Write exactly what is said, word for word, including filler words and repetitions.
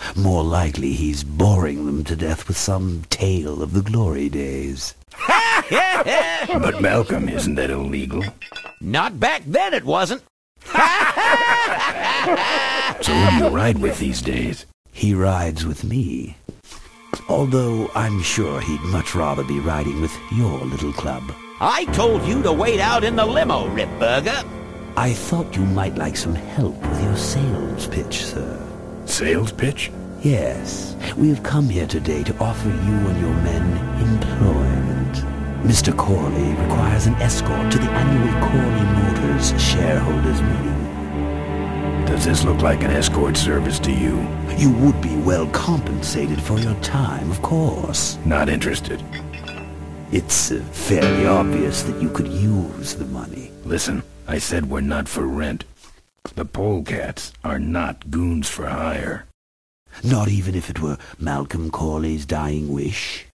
More likely he's boring them to death with some tale of the glory days. But Malcolm, isn't that illegal? Not back then it wasn't. So who do you ride with these days? He rides with me. Although I'm sure he'd much rather be riding with your little club. I told you to wait out in the limo, Ripburger. I thought you might like some help with your sales pitch, sir. Sales pitch? Yes. We have come here today to offer you and your men employment. Mister Corley requires an escort to the annual Corley Motors shareholders meeting. Does this look like an escort service to you? You would be well compensated for your time, of course. Not interested. It's uh, fairly obvious that you could use the money. Listen, I said we're not for rent. The Polecats are not goons for hire. Not even if it were Malcolm Corley's dying wish?